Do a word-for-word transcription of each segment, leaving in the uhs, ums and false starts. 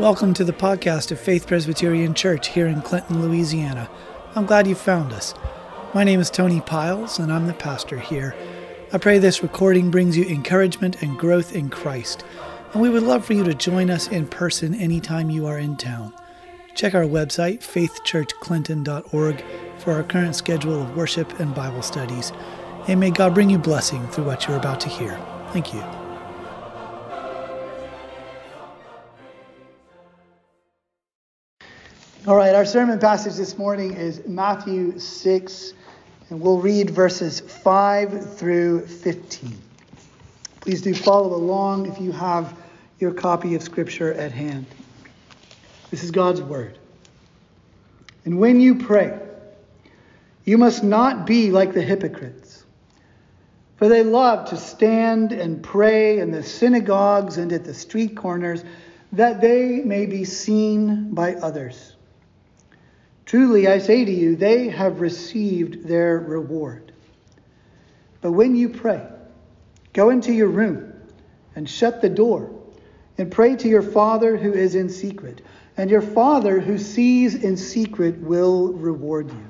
Welcome to the podcast of Faith Presbyterian Church here in Clinton, Louisiana. I'm glad you found us. My name is Tony Piles, and I'm the pastor here. I pray this recording brings you encouragement and growth in Christ, and we would love for you to join us in person anytime you are in town. Check our website, faith church clinton dot org, for our current schedule of worship and Bible studies, and may God bring you blessing through what you're about to hear. Thank you. All right, our sermon passage this morning is Matthew six, and we'll read verses five through fifteen. Please do follow along if you have your copy of Scripture at hand. This is God's Word. And when you pray, you must not be like the hypocrites, for they love to stand and pray in the synagogues and at the street corners, that they may be seen by others. Truly, I say to you, they have received their reward. But when you pray, go into your room and shut the door and pray to your Father who is in secret. And your Father who sees in secret will reward you.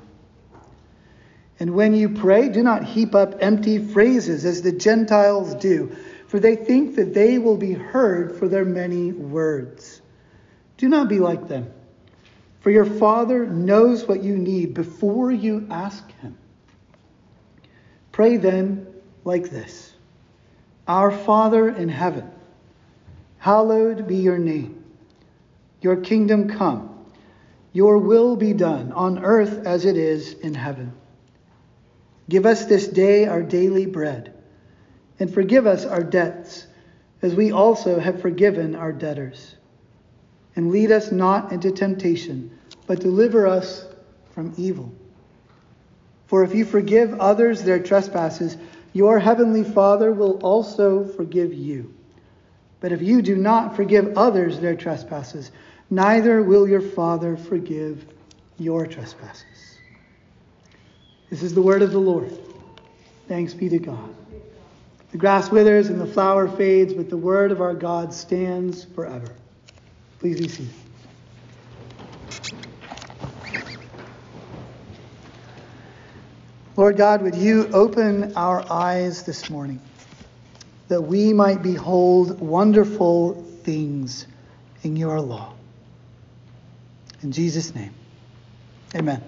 And when you pray, do not heap up empty phrases as the Gentiles do, for they think that they will be heard for their many words. Do not be like them. For your Father knows what you need before you ask him. Pray then like this: Our Father in heaven, hallowed be your name. Your kingdom come. Your will be done on earth as it is in heaven. Give us this day our daily bread, and forgive us our debts, as we also have forgiven our debtors. And lead us not into temptation, but deliver us from evil. For if you forgive others their trespasses, your heavenly Father will also forgive you. But if you do not forgive others their trespasses, neither will your Father forgive your trespasses. This is the word of the Lord. Thanks be to God. The grass withers and the flower fades, but the word of our God stands forever. Please be seated. Lord God, would you open our eyes this morning that we might behold wonderful things in your law. In Jesus' name, amen.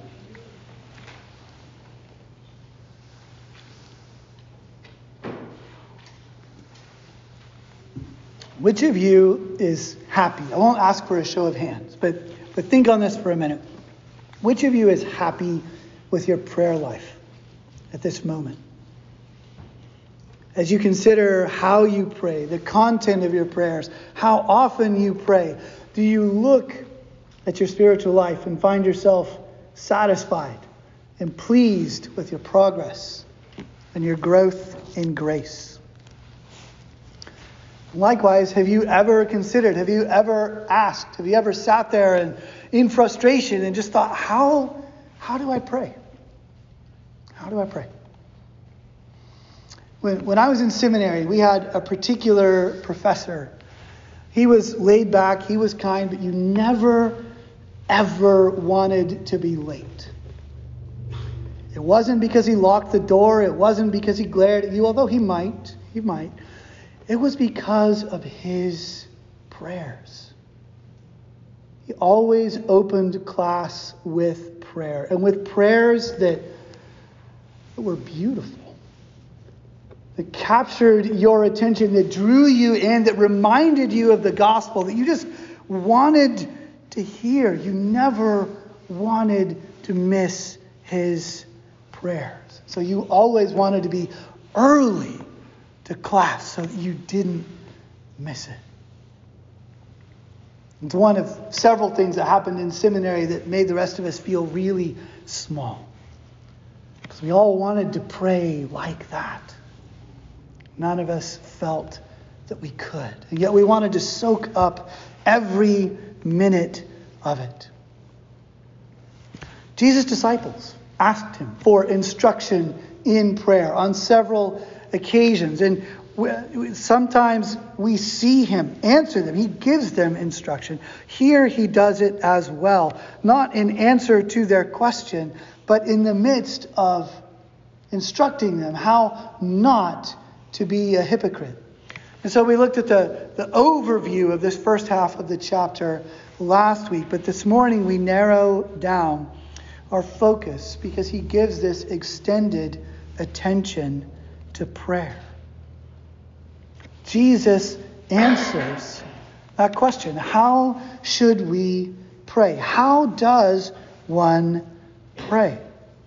Which of you is happy? I won't ask for a show of hands, but, but think on this for a minute. Which of you is happy with your prayer life at this moment? As you consider how you pray, the content of your prayers, how often you pray, do you look at your spiritual life and find yourself satisfied and pleased with your progress and your growth in grace? Likewise, have you ever considered, have you ever asked, have you ever sat there and in frustration and just thought, how, how do I pray? How do I pray? When, when I was in seminary, we had a particular professor. He was laid back, he was kind, but you never, ever wanted to be late. It wasn't because he locked the door. It wasn't because he glared at you, although he might, he might. It was because of his prayers. He always opened class with prayer, and with prayers that were beautiful, that captured your attention, that drew you in, that reminded you of the gospel, that you just wanted to hear. You never wanted to miss his prayers. So you always wanted to be early to class so that you didn't miss it. It's one of several things that happened in seminary that made the rest of us feel really small. Because we all wanted to pray like that. None of us felt that we could. And yet we wanted to soak up every minute of it. Jesus' disciples asked him for instruction in prayer on several occasions. And Sometimes we see him answer them. He gives them instruction. Here he does it as well. Not in answer to their question, but in the midst of instructing them how not to be a hypocrite. And so we looked at the, the overview of this first half of the chapter last week. But this morning we narrow down our focus because he gives this extended attention to prayer. Jesus answers that question. How should we pray? How does one pray?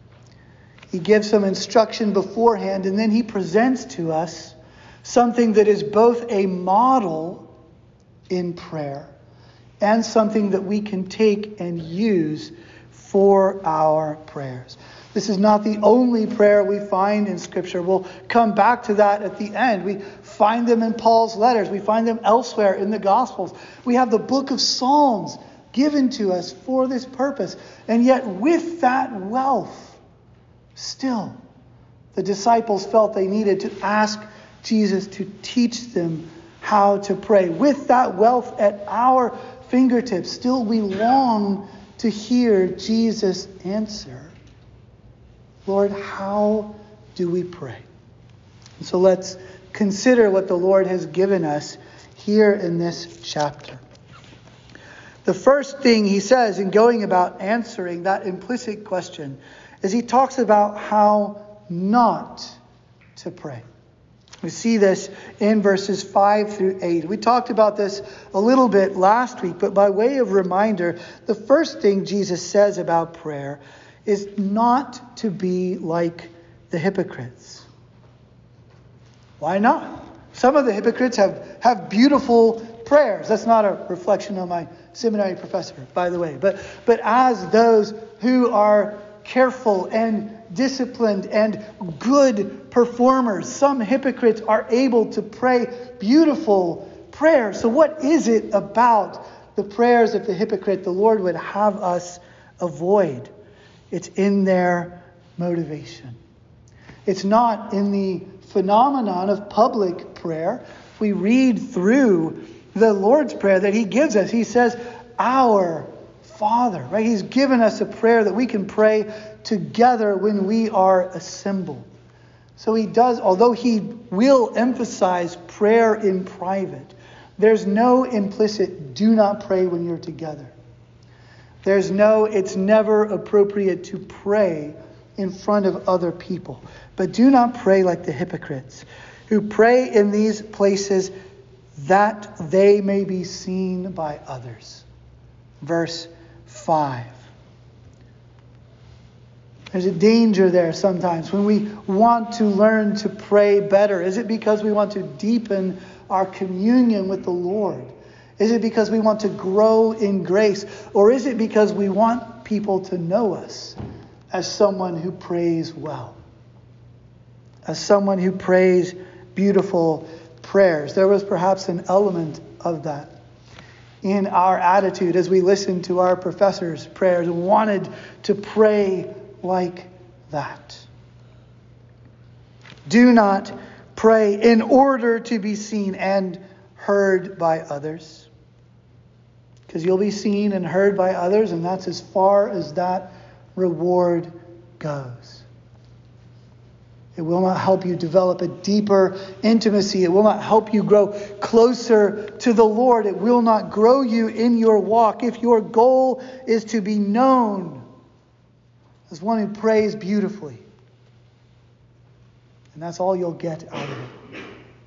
He gives some instruction beforehand, and then he presents to us something that is both a model in prayer and something that we can take and use for our prayers. This is not the only prayer we find in Scripture. We'll come back to that at the end. We find them in Paul's letters. We find them elsewhere in the Gospels. We have the book of Psalms given to us for this purpose. And yet with that wealth, still, the disciples felt they needed to ask Jesus to teach them how to pray. With that wealth at our fingertips, still we long to hear Jesus answer. Lord, how do we pray? And so let's consider what the Lord has given us here in this chapter. The first thing he says in going about answering that implicit question is he talks about how not to pray. We see this in verses five through eight. We talked about this a little bit last week, but by way of reminder, the first thing Jesus says about prayer is not to be like the hypocrites. Why not? Some of the hypocrites have, have beautiful prayers. That's not a reflection on my seminary professor, by the way. But, but as those who are careful and disciplined and good performers, some hypocrites are able to pray beautiful prayers. So what is it about the prayers of the hypocrite the Lord would have us avoid? It's in their motivation. It's not in the phenomenon of public prayer. We read through the Lord's Prayer that he gives us. He says, our Father, right? He's given us a prayer that we can pray together when we are assembled. So he does, although he will emphasize prayer in private, there's no implicit do not pray when you're together. There's no, it's never appropriate to pray in front of other people. But do not pray like the hypocrites, who pray in these places that they may be seen by others. Verse five. There's a danger there sometimes when we want to learn to pray better. Is it because we want to deepen our communion with the Lord? Is it because we want to grow in grace? Or is it because we want people to know us as someone who prays well? As someone who prays beautiful prayers? There was perhaps an element of that in our attitude as we listened to our professors' prayers and wanted to pray like that. Do not pray in order to be seen and heard by others. Because you'll be seen and heard by others, and that's as far as that reward goes. It will not help you develop a deeper intimacy. It will not help you grow closer to the Lord. It will not grow you in your walk if your goal is to be known as one who prays beautifully. And that's all you'll get out of it.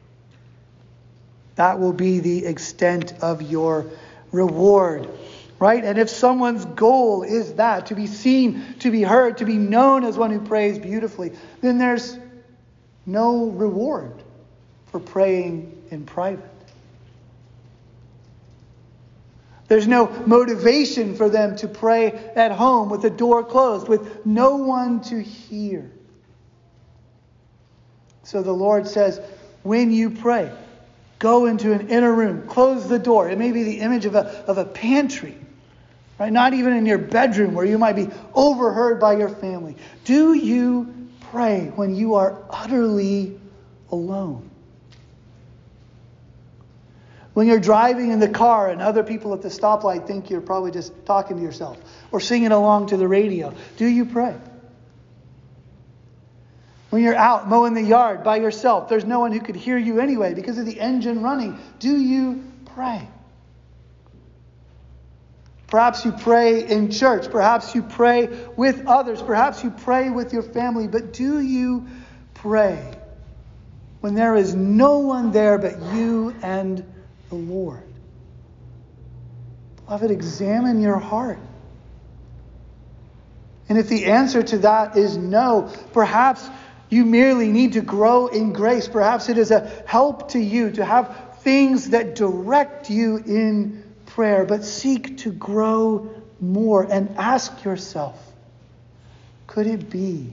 That will be the extent of your reward. Right? And if someone's goal is that, to be seen, to be heard, to be known as one who prays beautifully, then there's no reward for praying in private. There's no motivation for them to pray at home with the door closed, with no one to hear. So the Lord says, when you pray, go into an inner room, close the door. It may be the image of a, of a pantry. Right? Not even in your bedroom where you might be overheard by your family. Do you pray when you are utterly alone? When you're driving in the car and other people at the stoplight think you're probably just talking to yourself or singing along to the radio, do you pray? When you're out mowing the yard by yourself, there's no one who could hear you anyway because of the engine running. Do you pray? Perhaps you pray in church. Perhaps you pray with others. Perhaps you pray with your family. But do you pray when there is no one there but you and the Lord? Beloved, examine your heart. And if the answer to that is no, perhaps you merely need to grow in grace. Perhaps it is a help to you to have things that direct you in prayer, but seek to grow more and ask yourself, could it be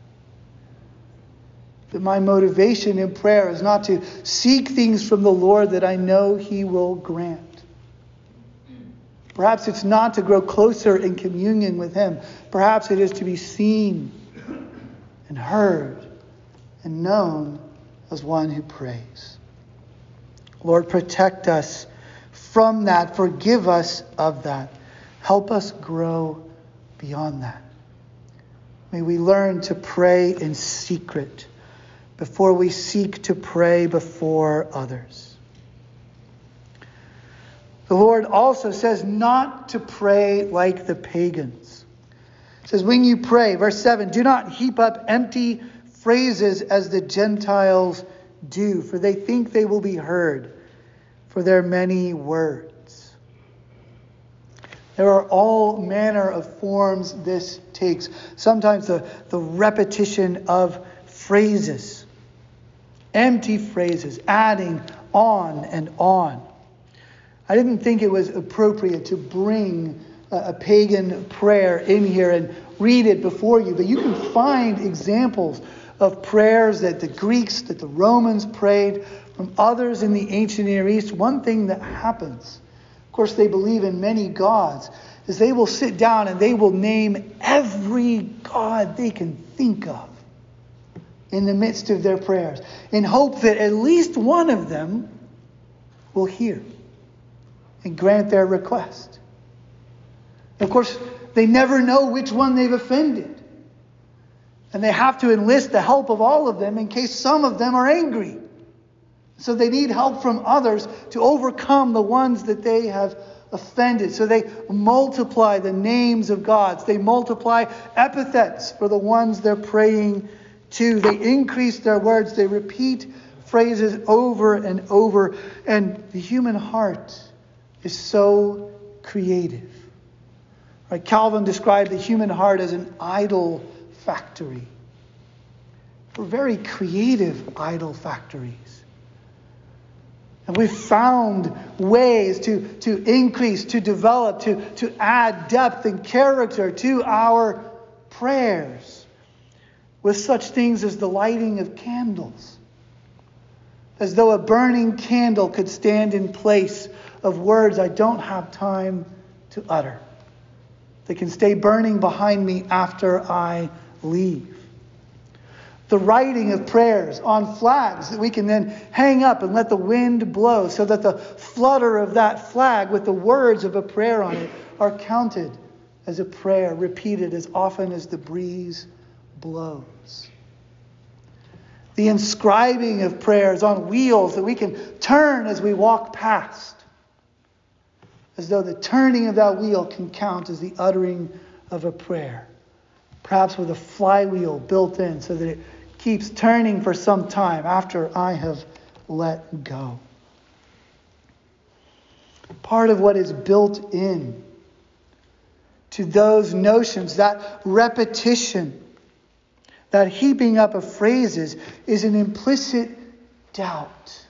that my motivation in prayer is not to seek things from the Lord that I know He will grant? Perhaps it's not to grow closer in communion with Him. Perhaps it is to be seen and heard and known as one who prays. Lord, protect us from that. Forgive us of that. Help us grow beyond that. May we learn to pray in secret before we seek to pray before others. The Lord also says not to pray like the pagans. It says, when you pray, verse seven, do not heap up empty phrases as the Gentiles do, for they think they will be heard for their many words. There are all manner of forms this takes. Sometimes the, the repetition of phrases, empty phrases, adding on and on. I didn't think it was appropriate to bring a, a pagan prayer in here and read it before you, but you can find examples of prayers that the Greeks, that the Romans prayed, from others in the ancient Near East. One thing that happens, of course they believe in many gods, is they will sit down and they will name every god they can think of in the midst of their prayers, in hope that at least one of them will hear and grant their request. Of course, they never know which one they've offended. And they have to enlist the help of all of them in case some of them are angry. So they need help from others to overcome the ones that they have offended. So they multiply the names of gods. They multiply epithets for the ones they're praying to. They increase their words. They repeat phrases over and over. And the human heart is so creative. Right? Calvin described the human heart as an idol factory. We're very creative idol factories. And we've found ways to, to increase, to develop, to, to add depth and character to our prayers with such things as the lighting of candles. As though a burning candle could stand in place of words I don't have time to utter. They can stay burning behind me after I leave. The writing of prayers on flags that we can then hang up and let the wind blow so that the flutter of that flag with the words of a prayer on it are counted as a prayer, repeated as often as the breeze blows. The inscribing of prayers on wheels that we can turn as we walk past, as though the turning of that wheel can count as the uttering of a prayer. Perhaps with a flywheel built in so that it keeps turning for some time after I have let go. Part of what is built in to those notions, that repetition, that heaping up of phrases, is an implicit doubt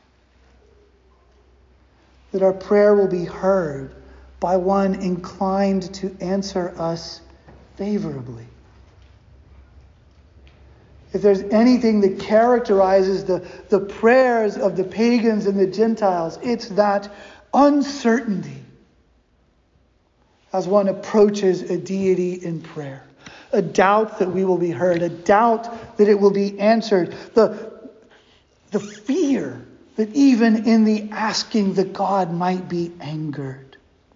that our prayer will be heard by one inclined to answer us favorably. If there's anything that characterizes the, the prayers of the pagans and the Gentiles, it's that uncertainty as one approaches a deity in prayer. A doubt that we will be heard, a doubt that it will be answered. The, the fear that even in the asking that God might be angered.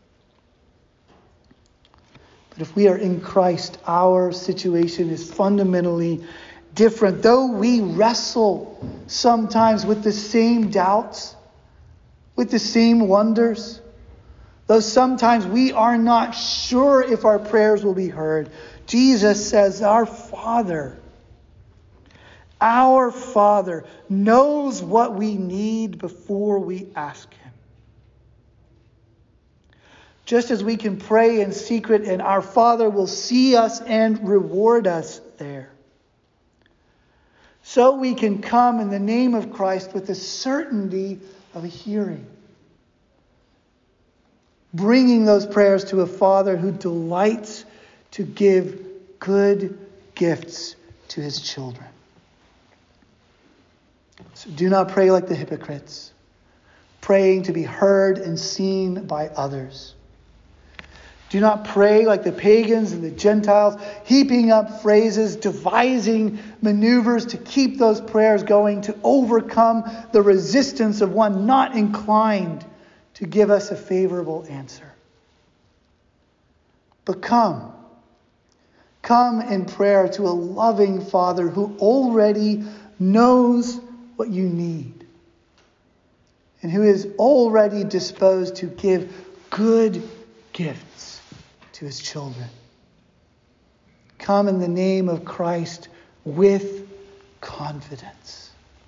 But if we are in Christ, our situation is fundamentally different. Though we wrestle sometimes with the same doubts, with the same wonders, though sometimes we are not sure if our prayers will be heard, Jesus says, our Father, our Father knows what we need before we ask Him. Just as we can pray in secret and our Father will see us and reward us there, so we can come in the name of Christ with the certainty of a hearing, bringing those prayers to a Father who delights to give good gifts to His children. So do not pray like the hypocrites, praying to be heard and seen by others. Do not pray like the pagans and the Gentiles, heaping up phrases, devising maneuvers to keep those prayers going, to overcome the resistance of one not inclined to give us a favorable answer. But come, come in prayer to a loving Father who already knows what you need and who is already disposed to give good gifts to His children. Come in the name of Christ with confidence.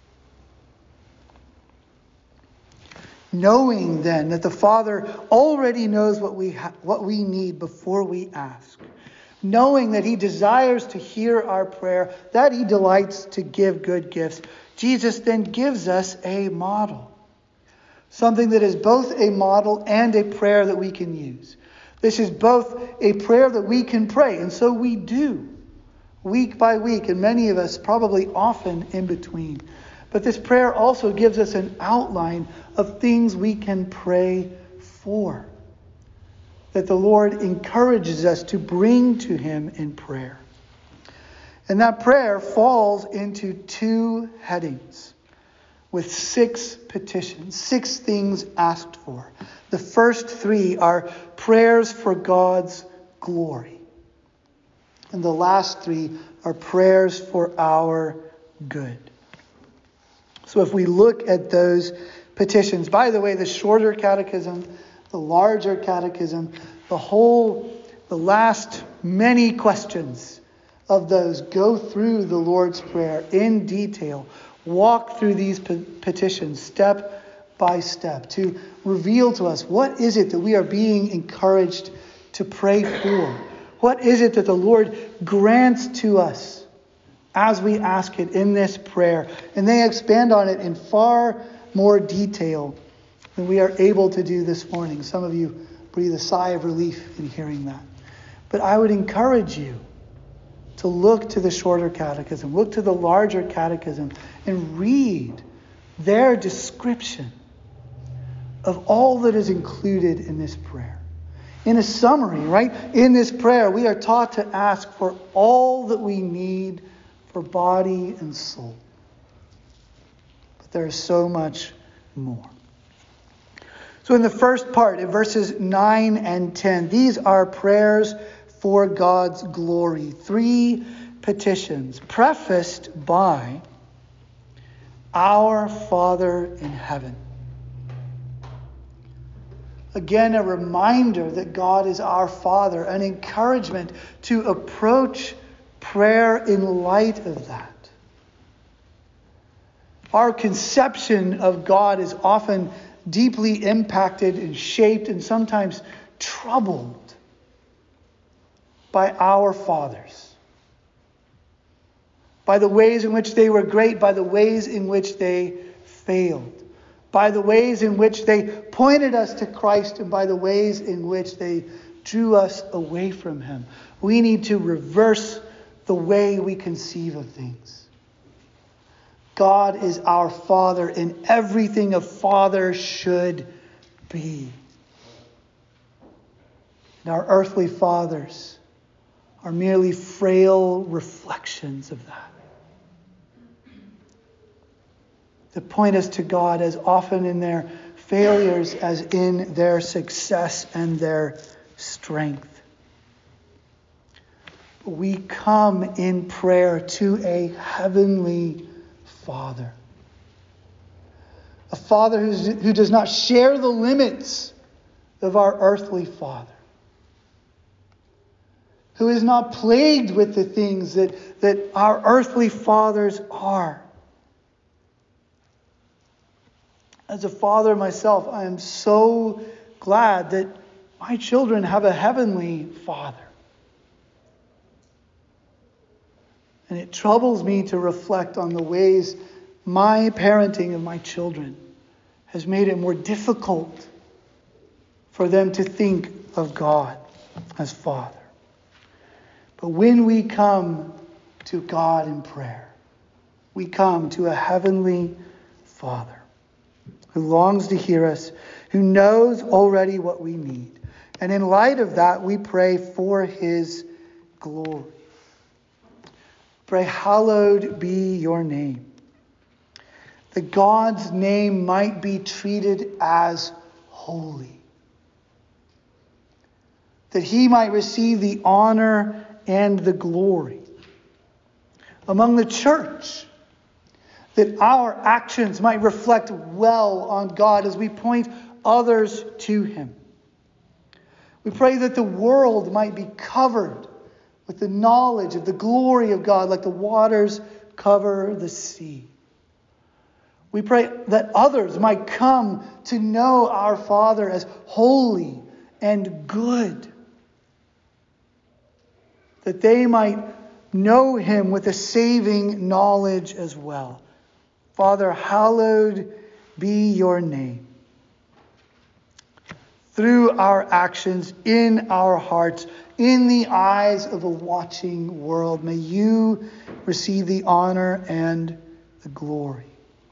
Knowing then that the Father already knows what we ha- what we need before we ask. Knowing that He desires to hear our prayer, that He delights to give good gifts. Jesus then gives us a model. Something that is both a model and a prayer that we can use. This is both a prayer that we can pray, and so we do, week by week, and many of us probably often in between. But this prayer also gives us an outline of things we can pray for, that the Lord encourages us to bring to Him in prayer. And that prayer falls into two headings with six petitions, six things asked for. The first three are prayers for God's glory. And the last three are prayers for our good. So if we look at those petitions, by the way, the shorter catechism, the larger catechism, the whole, the last many questions of those go through the Lord's Prayer in detail, walk through these petitions step by step to reveal to us what is it that we are being encouraged to pray for. What is it that the Lord grants to us as we ask it in this prayer? And they expand on it in far more detail than we are able to do this morning. Some of you breathe a sigh of relief in hearing that. But I would encourage you to look to the shorter catechism, look to the larger catechism, and read their description of all that is included in this prayer. In a summary, right? In this prayer, we are taught to ask for all that we need for body and soul. But there is so much more. So in the first part, in verses nine and ten, these are prayers for God's glory. Three petitions prefaced by our Father in heaven. Again, a reminder that God is our Father, an encouragement to approach prayer in light of that. Our conception of God is often deeply impacted and shaped and sometimes troubled by our fathers, by the ways in which they were great, by the ways in which they failed, by the ways in which they pointed us to Christ, and by the ways in which they drew us away from Him. We need to reverse the way we conceive of things. God is our Father in everything a father should be. And our earthly fathers are merely frail reflections of that. that point us to God as often in their failures as in their success and their strength. We come in prayer to a heavenly Father. A Father who's, who does not share the limits of our earthly father. Who is not plagued with the things that, that our earthly fathers are. As a father myself, I am so glad that my children have a heavenly Father. And it troubles me to reflect on the ways my parenting of my children has made it more difficult for them to think of God as Father. But when we come to God in prayer, we come to a heavenly Father who longs to hear us, who knows already what we need. And in light of that, we pray for his glory. Pray, hallowed be your name. That God's name might be treated as holy. That he might receive the honor and the glory among the church. That our actions might reflect well on God as we point others to him. We pray that the world might be covered with the knowledge of the glory of God like the waters cover the sea. We pray that others might come to know our Father as holy and good. That they might know him with a saving knowledge as well. Father, hallowed be your name. Through our actions, in our hearts, in the eyes of a watching world, may you receive the honor and the glory.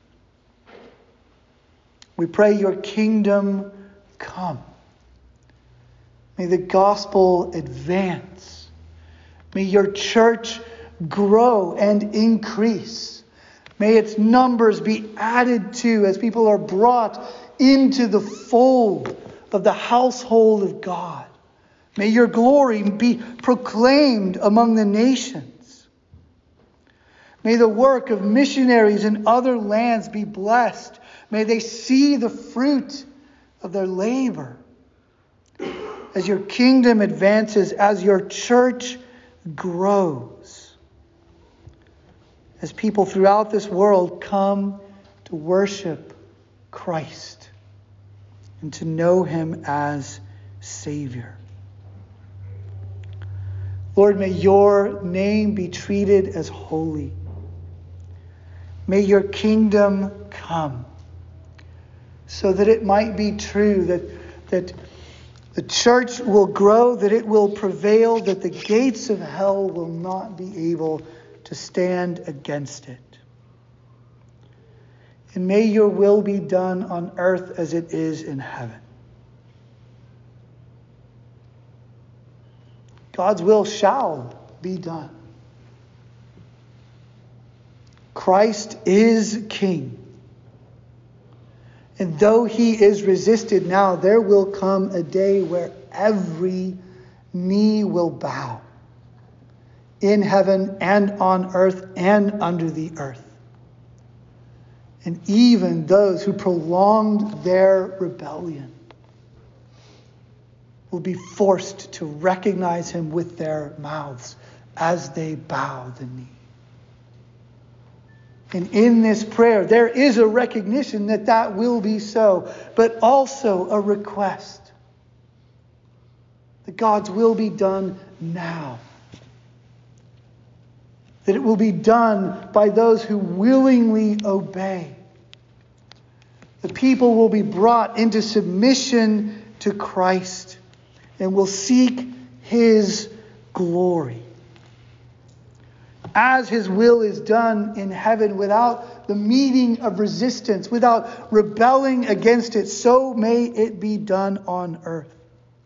We pray your kingdom come. May the gospel advance. May your church grow and increase. May its numbers be added to as people are brought into the fold of the household of God. May your glory be proclaimed among the nations. May the work of missionaries in other lands be blessed. May they see the fruit of their labor. As your kingdom advances, as your church grows. As people throughout this world come to worship Christ and to know him as Savior. Lord, may your name be treated as holy. May your kingdom come so that it might be true that, that the church will grow, that it will prevail, that the gates of hell will not be able to stand against it. And may your will be done on earth as it is in heaven. God's will shall be done. Christ is King. And though he is resisted now, there will come a day where every knee will bow. In heaven and on earth and under the earth. And even those who prolonged their rebellion will be forced to recognize him with their mouths as they bow the knee. And in this prayer, there is a recognition that that will be so, but also a request that God's will be done now. That it will be done by those who willingly obey. The people will be brought into submission to Christ and will seek his glory. As his will is done in heaven without the meeting of resistance, without rebelling against it, so may it be done on earth.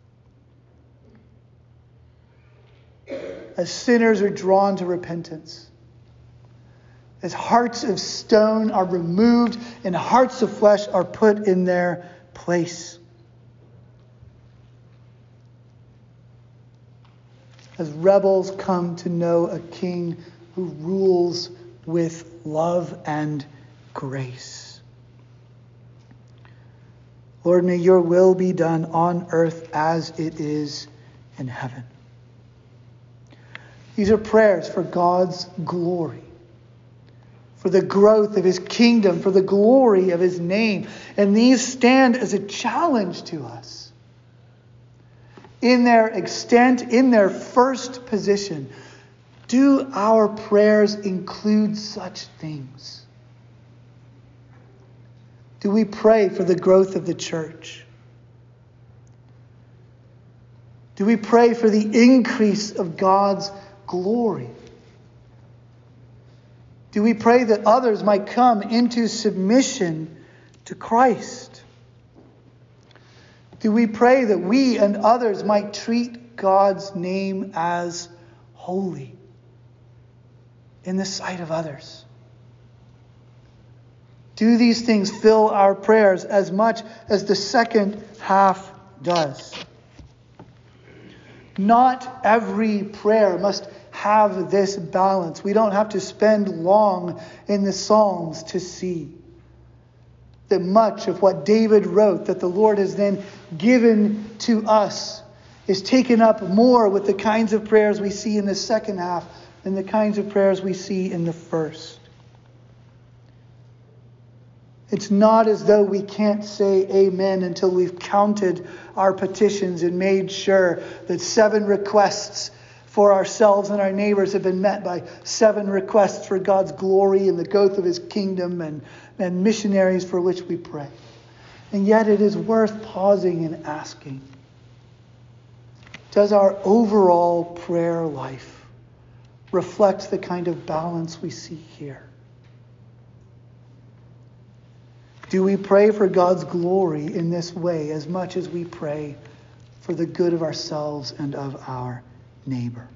As sinners are drawn to repentance, as hearts of stone are removed and hearts of flesh are put in their place. As rebels come to know a king who rules with love and grace. Lord, may your will be done on earth as it is in heaven. These are prayers for God's glory, for the growth of his kingdom, for the glory of his name. And these stand as a challenge to us. In their extent, in their first position, do our prayers include such things? Do we pray for the growth of the church? Do we pray for the increase of God's glory? Do we pray that others might come into submission to Christ? Do we pray that we and others might treat God's name as holy in the sight of others? Do these things fill our prayers as much as the second half does? Not every prayer must have this balance. We don't have to spend long in the Psalms to see that much of what David wrote, that the Lord has then given to us, is taken up more with the kinds of prayers we see in the second half than the kinds of prayers we see in the first. It's not as though we can't say amen until we've counted our petitions and made sure that seven requests for ourselves and our neighbors have been met by seven requests for God's glory and the growth of his kingdom and, and missionaries for which we pray. And yet it is worth pausing and asking, does our overall prayer life reflect the kind of balance we see here? Do we pray for God's glory in this way as much as we pray for the good of ourselves and of our neighbor?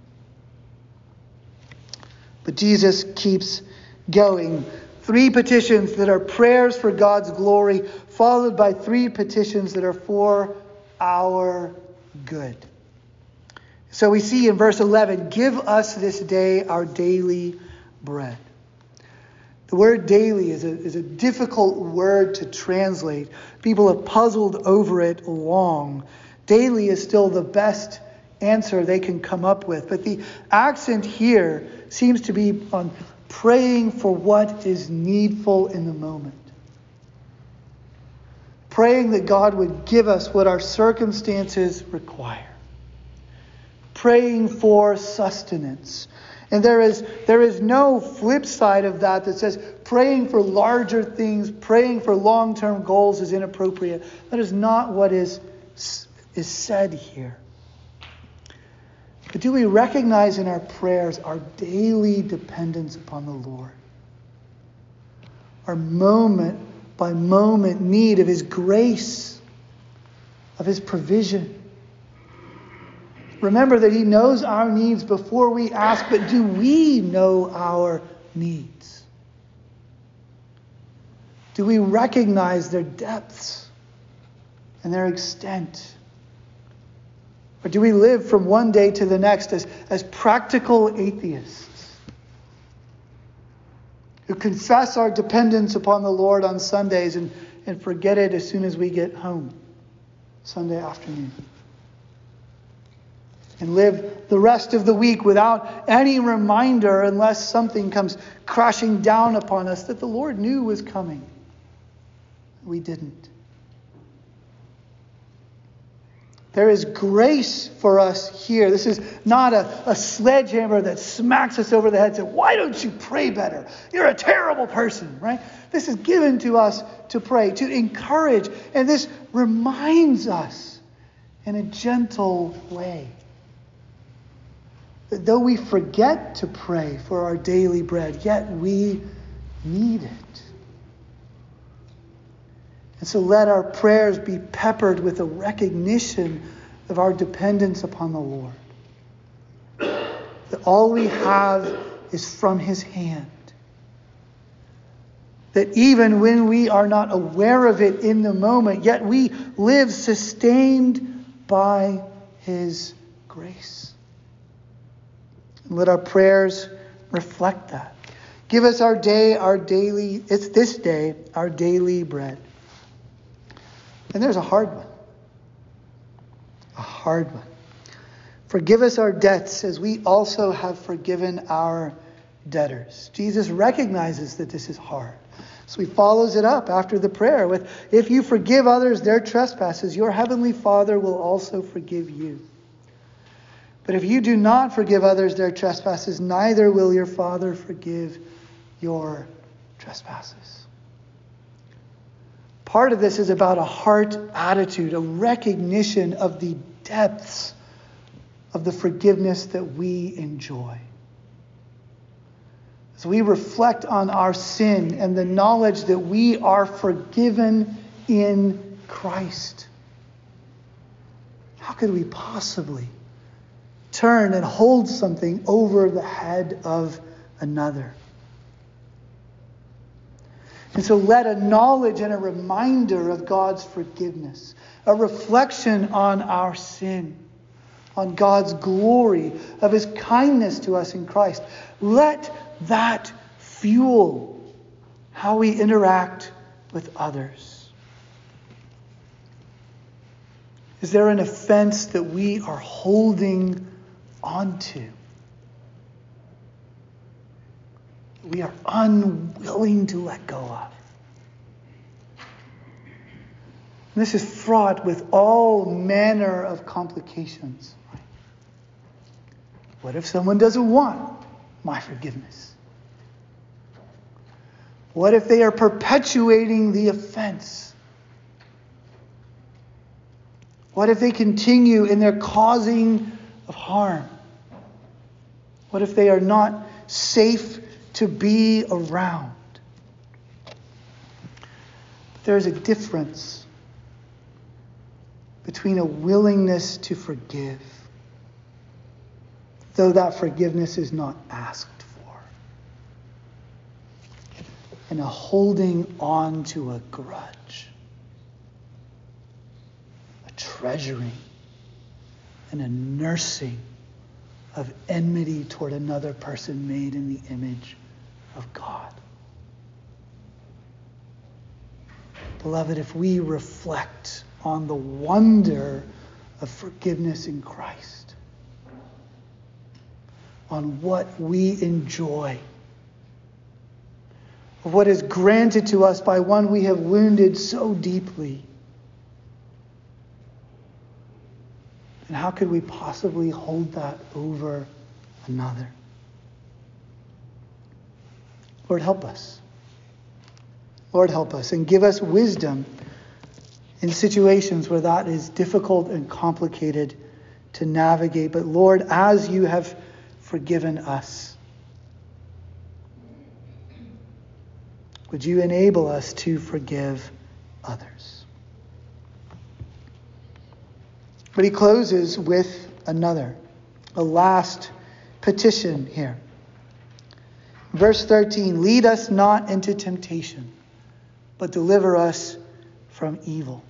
But Jesus keeps going. Three petitions that are prayers for God's glory, followed by three petitions that are for our good. So we see in verse eleven, give us this day our daily bread. The word daily is a, is a difficult word to translate. People have puzzled over it long. Daily is still the best answer they can come up with. But the accent here seems to be on praying for what is needful in the moment. Praying that God would give us what our circumstances require. Praying for sustenance. And there is there is no flip side of that that says praying for larger things, praying for long-term goals is inappropriate. That is not what is, is said here. But do we recognize in our prayers our daily dependence upon the Lord? Our moment by moment need of his grace, of his provision. Remember that he knows our needs before we ask, but do we know our needs? Do we recognize their depths and their extent? Or do we live from one day to the next as, as practical atheists who confess our dependence upon the Lord on Sundays and, and forget it as soon as we get home Sunday afternoon? And live the rest of the week without any reminder unless something comes crashing down upon us that the Lord knew was coming. We didn't. There is grace for us here. This is not a, a sledgehammer that smacks us over the head and says, why don't you pray better? You're a terrible person, right? This is given to us to pray, to encourage. And this reminds us in a gentle way that though we forget to pray for our daily bread, yet we need it. And so let our prayers be peppered with a recognition of our dependence upon the Lord. That all we have is from his hand. That even when we are not aware of it in the moment, yet we live sustained by his grace. And let our prayers reflect that. Give us our day, our daily, it's this day, our daily bread. And there's a hard one. A hard one. Forgive us our debts as we also have forgiven our debtors. Jesus recognizes that this is hard. So he follows it up after the prayer with, if you forgive others their trespasses, your heavenly Father will also forgive you. But if you do not forgive others their trespasses, neither will your Father forgive your trespasses. Part of this is about a heart attitude, a recognition of the depths of the forgiveness that we enjoy. As we reflect on our sin and the knowledge that we are forgiven in Christ, how could we possibly turn and hold something over the head of another? And so let a knowledge and a reminder of God's forgiveness, a reflection on our sin, on God's glory, of his kindness to us in Christ, let that fuel how we interact with others. Is there an offense that we are holding onto? We are unwilling to let go of. And this is fraught with all manner of complications. What if someone doesn't want my forgiveness? What if they are perpetuating the offense? What if they continue in their causing of harm? What if they are not safe to be around? But there is a difference between a willingness to forgive, though that forgiveness is not asked for, and a holding on to a grudge, a treasuring, and a nursing of enmity toward another person made in the image of God. Beloved, if we reflect on the wonder of forgiveness in Christ, on what we enjoy, of what is granted to us by one we have wounded so deeply, then how could we possibly hold that over another? Lord, help us. Lord, help us and give us wisdom in situations where that is difficult and complicated to navigate. But Lord, as you have forgiven us, would you enable us to forgive others? But he closes with another, a last petition here. Verse thirteen, lead us not into temptation, but deliver us from evil.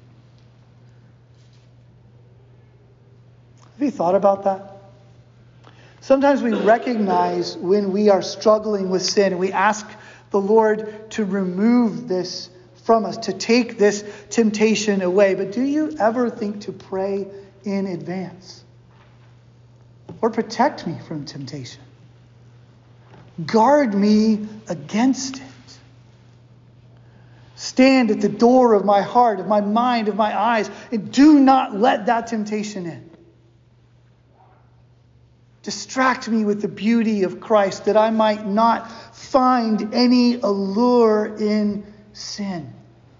Have you thought about that? Sometimes we recognize when we are struggling with sin and we ask the Lord to remove this from us, to take this temptation away. But do you ever think to pray in advance? Lord, protect me from temptation. Guard me against it. Stand at the door of my heart, of my mind, of my eyes, and do not let that temptation in. Distract me with the beauty of Christ, that I might not find any allure in sin.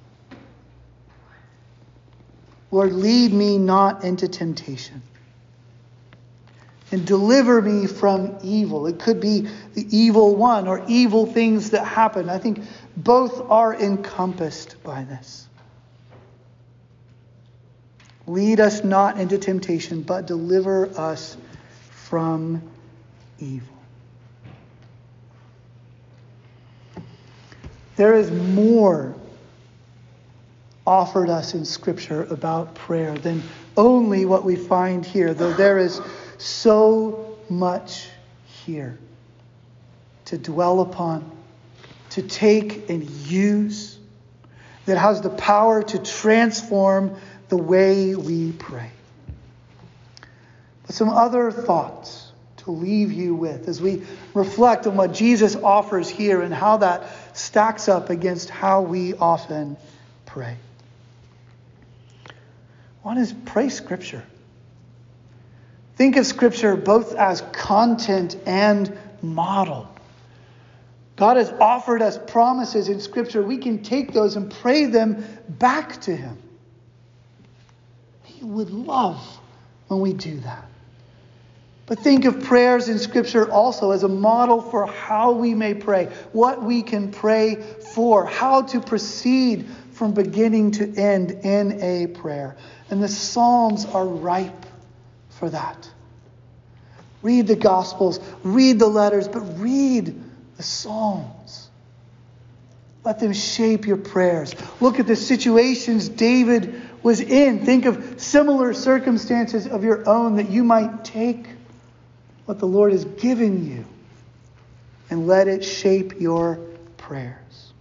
Lord, lead me not into temptation, and deliver me from evil. It could be the evil one or evil things that happen. I think both are encompassed by this. Lead us not into temptation, but deliver us from evil. There is more offered us in Scripture about prayer than only what we find here, though there is so much here to dwell upon, to take and use, that has the power to transform the way we pray. But some other thoughts to leave you with as we reflect on what Jesus offers here and how that stacks up against how we often pray. One is pray Scripture. Think of Scripture both as content and model. God has offered us promises in Scripture. We can take those and pray them back to Him. He would love when we do that. But think of prayers in Scripture also as a model for how we may pray, what we can pray for, how to proceed from beginning to end in a prayer. And the Psalms are ripe for that. Read the Gospels, read the letters, but read the Psalms. Let them shape your prayers. Look at the situations David was in. Think of similar circumstances of your own that you might take what the Lord has given you and let it shape your prayers.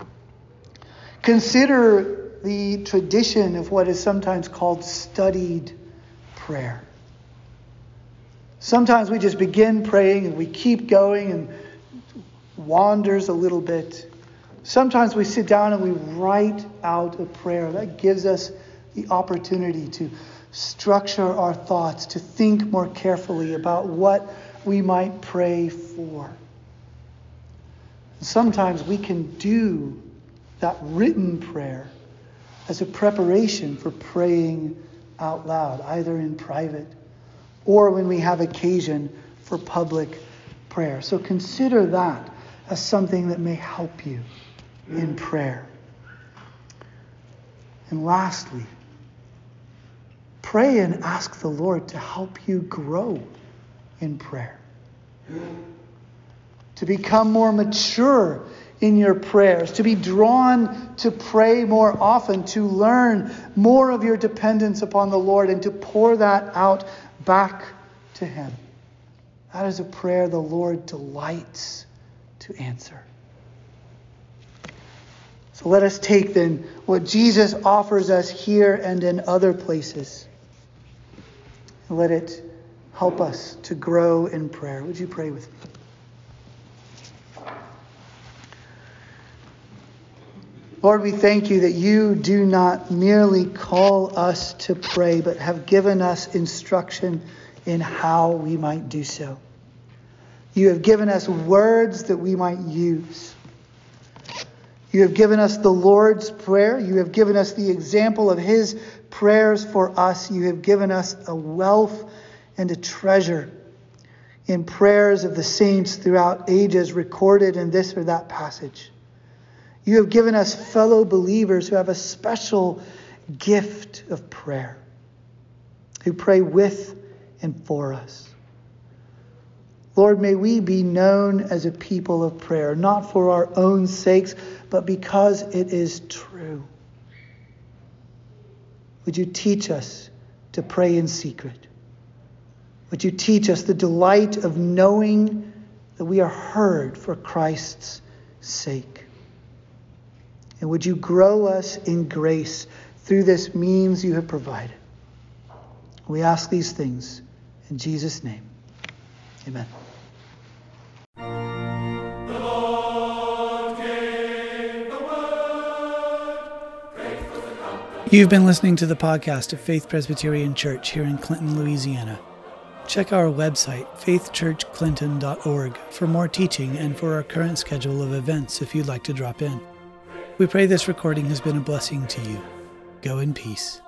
Consider the tradition of what is sometimes called studied prayer. Sometimes we just begin praying and we keep going and wanders a little bit. Sometimes we sit down and we write out a prayer. That gives us the opportunity to structure our thoughts, to think more carefully about what we might pray for. Sometimes we can do that written prayer as a preparation for praying out loud, either in private or when we have occasion for public prayer. So consider that as something that may help you in prayer. And lastly, pray and ask the Lord to help you grow in prayer. To become more mature in your prayers, to be drawn to pray more often, to learn more of your dependence upon the Lord and to pour that out back to Him. That is a prayer the Lord delights to answer. So let us take then what Jesus offers us here and in other places, and let it help us to grow in prayer. Would you pray with me? Lord, we thank you that you do not merely call us to pray, but have given us instruction in how we might do so. You have given us words that we might use. You have given us the Lord's Prayer. You have given us the example of His prayers for us. You have given us a wealth and a treasure in prayers of the saints throughout ages recorded in this or that passage. You have given us fellow believers who have a special gift of prayer, who pray with and for us. Lord, may we be known as a people of prayer, not for our own sakes, but because it is true. Would you teach us to pray in secret? Would you teach us the delight of knowing that we are heard for Christ's sake? And would you grow us in grace through this means you have provided? We ask these things in Jesus' name. Amen. The Lord gave the word. Pray for the company. You've been listening to the podcast of Faith Presbyterian Church here in Clinton, Louisiana. Check our website, faith church clinton dot org, for more teaching and for our current schedule of events if you'd like to drop in. We pray this recording has been a blessing to you. Go in peace.